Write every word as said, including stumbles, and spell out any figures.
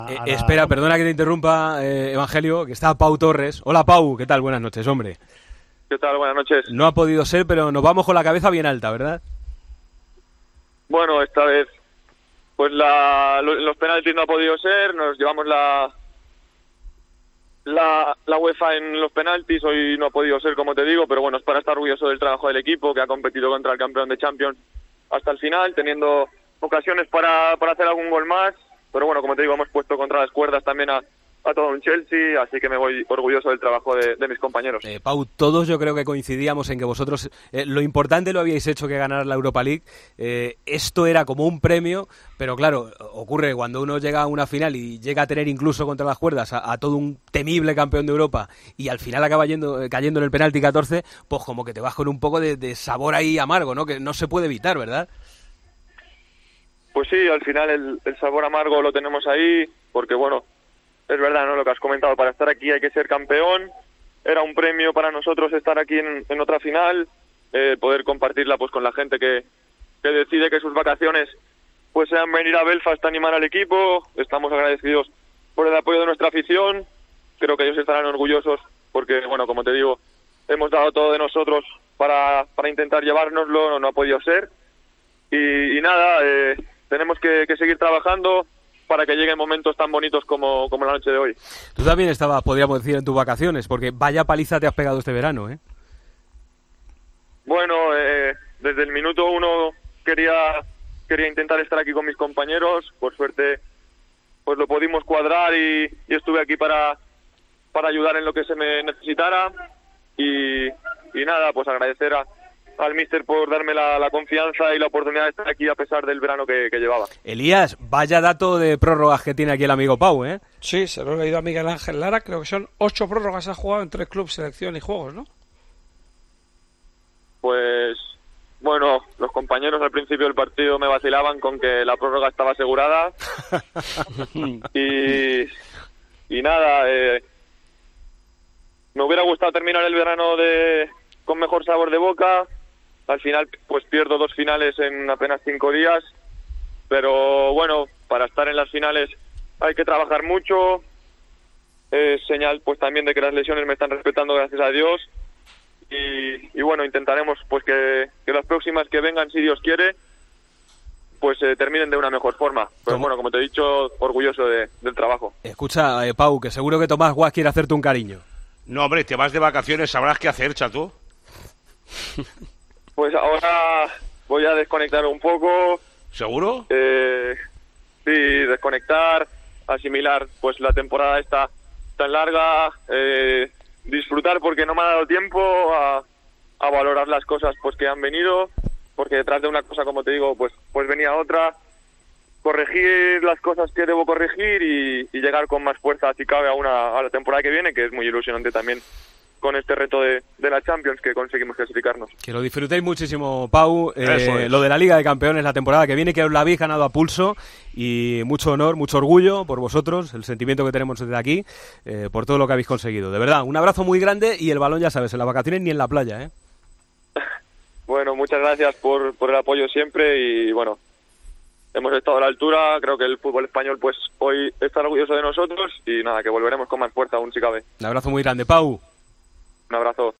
Eh, la... Espera, perdona que te interrumpa, eh, Evangelio, que está Pau Torres. Hola, Pau, ¿qué tal? Buenas noches, hombre. ¿Qué tal? Buenas noches. No ha podido ser, pero nos vamos con la cabeza bien alta, ¿verdad? Bueno, esta vez, pues la, los penaltis no ha podido ser, nos llevamos la, la, la UEFA en los penaltis, hoy no ha podido ser, como te digo, pero bueno, es para estar orgulloso del trabajo del equipo, que ha competido contra el campeón de Champions hasta el final, teniendo ocasiones para, para hacer algún gol más, pero bueno, como te digo, hemos puesto contra las cuerdas también a, a todo un Chelsea, así que me voy orgulloso del trabajo de, de mis compañeros. Eh, Pau, todos yo creo que coincidíamos en que vosotros eh, lo importante lo habíais hecho que ganar la Europa League. Eh, esto era como un premio, pero claro, ocurre cuando uno llega a una final y llega a tener incluso contra las cuerdas a, a todo un temible campeón de Europa y al final acaba yendo, eh, cayendo en el penalti catorce, pues como que te vas con un poco de, de sabor ahí amargo, ¿no? Que no se puede evitar, ¿verdad? Pues sí, al final el, el sabor amargo lo tenemos ahí, porque bueno, es verdad, ¿no? Lo que has comentado, para estar aquí hay que ser campeón. Era un premio para nosotros estar aquí en, en otra final, eh, poder compartirla pues con la gente que, que decide que sus vacaciones pues sean venir a Belfast a animar al equipo. Estamos agradecidos por el apoyo de nuestra afición. Creo que ellos estarán orgullosos porque, bueno, como te digo, hemos dado todo de nosotros para, para intentar llevárnoslo, no, no ha podido ser. Y, y nada, eh, tenemos que, que seguir trabajando para que lleguen momentos tan bonitos como, como la noche de hoy. Tú también estabas, podríamos decir, en tus vacaciones, porque vaya paliza te has pegado este verano, ¿eh? Bueno, eh, desde el minuto uno quería quería intentar estar aquí con mis compañeros. Por suerte, pues lo pudimos cuadrar y, y estuve aquí para, para ayudar en lo que se me necesitara. Y, y nada, pues agradecer a al míster por darme la, la confianza y la oportunidad de estar aquí a pesar del verano que, que llevaba. Elías, vaya dato de prórrogas que tiene aquí el amigo Pau, ¿eh? Sí, se lo he leído a Miguel Ángel Lara, creo que son ocho prórrogas ha jugado en tres clubes, selección y juegos, ¿no? Pues, bueno, los compañeros al principio del partido me vacilaban con que la prórroga estaba asegurada y, y nada, eh, me hubiera gustado terminar el verano de con mejor sabor de boca. Al final, pues pierdo dos finales en apenas cinco días, pero bueno, para estar en las finales hay que trabajar mucho. Es señal, pues también de que las lesiones me están respetando, gracias a Dios. Y, y bueno, intentaremos, pues que, que las próximas que vengan, si Dios quiere, pues eh, terminen de una mejor forma. Pero ¿cómo? Bueno, como te he dicho, orgulloso de, del trabajo. Escucha, eh, Pau, que seguro que Tomás Guas quiere hacerte un cariño. No, hombre, te vas de vacaciones, sabrás qué hacer, chato. Pues ahora voy a desconectar un poco. ¿Seguro? Eh, sí, desconectar, asimilar pues la temporada esta tan larga, eh, disfrutar porque no me ha dado tiempo a, a valorar las cosas pues que han venido, porque detrás de una cosa, como te digo, pues pues venía otra. Corregir las cosas que debo corregir y, y llegar con más fuerza, si cabe, a, una, a la temporada que viene, que es muy ilusionante también con este reto de, de la Champions que conseguimos clasificarnos. Que lo disfrutéis muchísimo, Pau. Eh, es. Lo de la Liga de Campeones la temporada que viene, que os la habéis ganado a pulso, y mucho honor, mucho orgullo por vosotros, el sentimiento que tenemos desde aquí, eh, por todo lo que habéis conseguido. De verdad, un abrazo muy grande y el balón, ya sabes, en las vacaciones ni en la playa, ¿eh? Bueno, muchas gracias por, por el apoyo siempre y bueno, hemos estado a la altura. Creo que el fútbol español pues hoy está orgulloso de nosotros y nada, que volveremos con más fuerza aún si cabe. Un abrazo muy grande, Pau. Un abrazo.